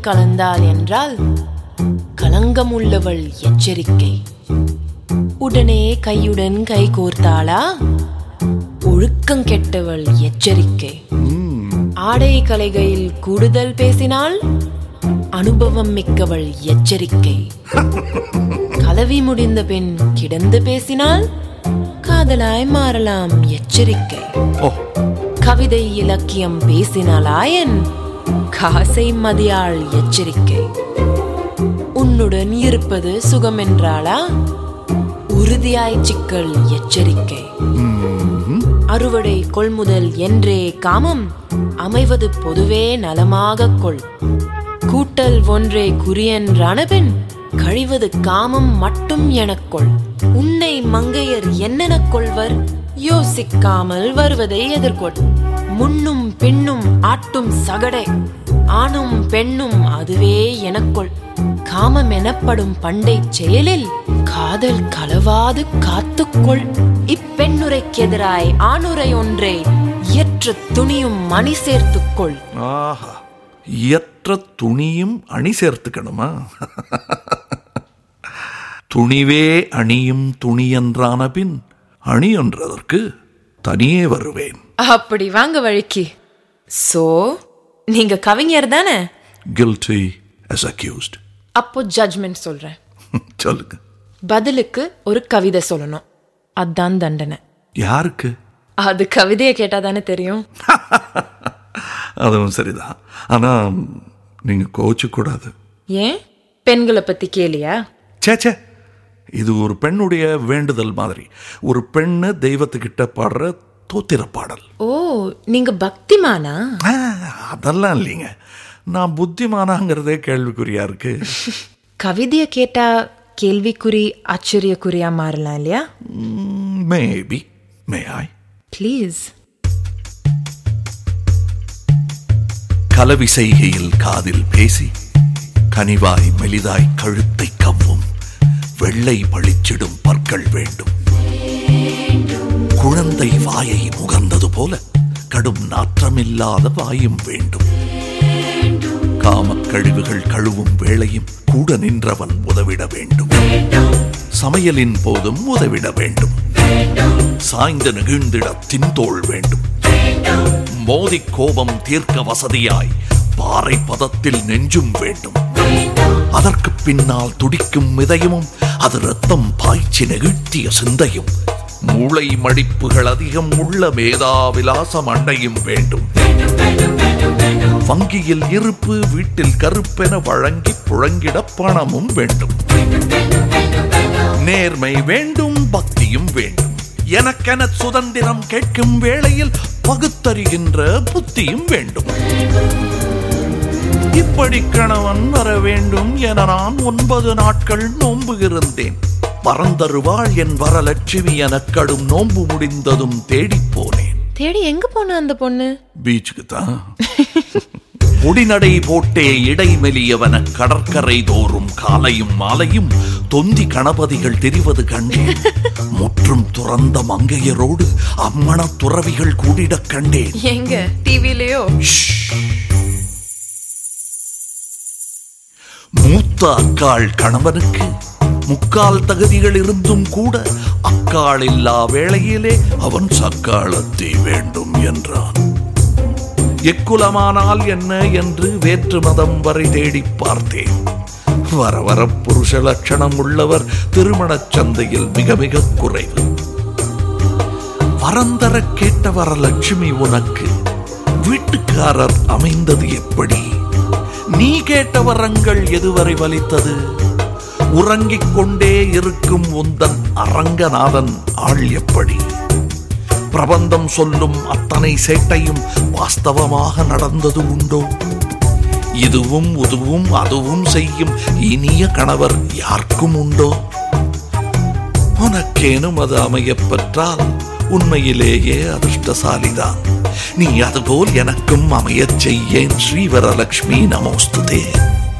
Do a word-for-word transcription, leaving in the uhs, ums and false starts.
கலந்தாள் என்றால் களங்கமுள்ளவள் எச்சரிக்கை. உடனே கையுடன் கை கோர்த்தாளா ஒழுக்கம் கெட்டவள் எச்சரிக்கை. ஆடை கலைகையில் கூடுதல் பேசினாள் அனுபவம் மிக்கவள் எச்சரிக்கை. கலவி முடிந்த பின் கிடந்து பேசினால் காதலாய் மாறலாம் எச்சரிக்கை. கவிதை இலக்கியம் பேசினாலாயன் காசை மதியாள் எச்சரிக்கை. உன்னுடன் இருப்பது சுகம் என்றாளா உறுதியாய் சிக்கல் எச்சரிக்கை. அறுவடை கொள்முதல் என்றே காமம் அமைவது பொதுவே நலமாக கொள். கூட்டல் ஒன்றே குறியென்றான பின் கழிவது காமம் மட்டும் எனக்கொள். உன்னை மங்கையர் என்னென கொள்வர் யோசிக்காமல் வருவதை எதிர்கொள். முன்னும் பின்னும் ஆட்டும் சகடை ஆணும் பெண்ணும் அதுவே எனக்கொள். காமம் எனப்படும் பண்டை செயலில் காதல் கலவாது காத்துக்கொள். இப்பெண்ணுரைக்கு எதிராய் ஆணுரை ஒன்றை இயற்ற துணியும் அணி சேர்த்துக்கொள். ஆஹா, இயற்ற துணியும் அணி சேர்த்துக்கணுமா? துணிவே அணியும் துணி என்றான பின் அணி என்றதற்கு தனியே வருவேன். அப்படி வாங்க வழிக்கு. சோ நீங்க கவிஞர் தானே? Guilty as accused. அப்போ ஜட்ஜ்மெண்ட் சொல்றேன். சொல்லுங்க. பதிலுக்கு ஒரு கவிதை சொல்லணும், அதான் தண்டனை. யாருக்கு? அது கவிதையை கேட்டா தானே தெரியும். அதுவும் சரிதான், ஆனா நீங்க கோச்சு கூடாது. ஏன்? பெண்களை பத்தி கேளியா? சேச்சே, இது ஒரு பெண்ணுடைய வேண்டுதல் மாதிரி. ஒரு பெண்ணு தெய்வத்துக்கிட்ட பாடுற தோத்திர பாடல். ஓ, நீங்க பக்திமானா? அதெல்லாம் இல்லைங்க, நான் புத்திமானாங்கிறதே கேள்விக்குறியா இருக்கு. கவிதையை கேட்டா கேள்விக்குறி ஆச்சரியக்குறியா மாறலாம் இல்லையா? மேபி. May I please? கலவி செய்கையில் காதில் பேசி கனிவாய் மெலிதாய் கழுத்தை கவ்வும் வெள்ளை பளிச்சிடும் பற்கள் வேண்டும். குழந்தை வாயை முகர்ந்தது போல கடும் நாற்றமில்லாத வாயும் வேண்டும். காமக் கழிவுகள் கழுவும் வேளையும் கூட நின்றவன் உதவிட வேண்டும். சமையலின் போதும் உதவிட வேண்டும். சாய்ந்து நெகிழ்ந்திட தின்தோள் வேண்டும். மோதி கோபம் தீர்க்க வசதியாய் பாறை பதத்தில் நெஞ்சும் வேண்டும். அதற்கு பின்னால் துடிக்கும் இதயமும் அது ரத்தம் பாய்ச்சி நெகிழ்த்திய சிந்தையும் மூளை மடிப்புகள் அதிகம் உள்ள மேதாவிலாசம் அண்டையும் வேண்டும். வங்கியில் இருப்பு வீட்டில் கருப்பென வழங்கி புழங்கிட பணமும் வேண்டும். நேர்மை வேண்டும், பக்தியும் வேண்டும். எனக்கென சுதந்திரம் கேட்கும் வேளையில் பகுத்தறிகின்ற புத்தியும் வேண்டும். இப்படி கணவன் வர வேண்டும் என நான் ஒன்பது நாட்கள் நோன்பு இருந்தேன். பரந்தருவாள் என் வரலட்சுமி என கடும் நோன்பு முடிந்ததும் தேடி போனேன். தேடி எங்க போன அந்த பொண்ணு? பீச்சுக்கு தான். முடிநடை போட்டே இடைமெலியவன கடற்கரை தோறும் காலையும் மாலையும் தொந்தி கணபதிகள் தெரிவது கண்டேன். முற்றும் துறந்த மங்கையரோடு அம்மண துறவிகள் கூடிட கண்டேன். எங்க? டிவிலயோ? மூத்த அக்காள் கணவனுக்கு முக்கால் தகுதிகள் இருந்தும் கூட அக்காள் இல்லா வேளையிலே அவன் சக்காளத்தை வேண்டும் என்றான். எக்குலமானால் என்ன என்று வேற்று மதம் வரை தேடி பார்த்தேன். வர வர புருஷ லட்சணம் உள்ளவர் திருமணச் சந்தையில் மிக மிக குறைவு. வரந்தர கேட்ட வரலட்சுமி உனக்கு வீட்டுக்காரர் அமைந்தது எப்படி? நீ கேட்ட வரங்கள் எதுவரை வலித்தது? உறங்கிக் கொண்டே இருக்கும் உந்தன் அரங்கநாதன் ஆள் எப்படி? பிரபந்தம் சொல்லும் அத்தனை சேட்டையும் வாஸ்தவமாக நடந்தது உண்டோ? இதுவும் உதுவும் அதுவும் செய்யும் இனிய கணவர் யாருக்கும் உண்டோ? உனக்கேனும் அது அமையப் பெற்றால் உண்மையிலேயே அதிர்ஷ்டசாலிதான். நீ அதுபோல் எனக்கும் அமையச் செய்யேன். ஸ்ரீவரலட்சுமி நமோஸ்துதே.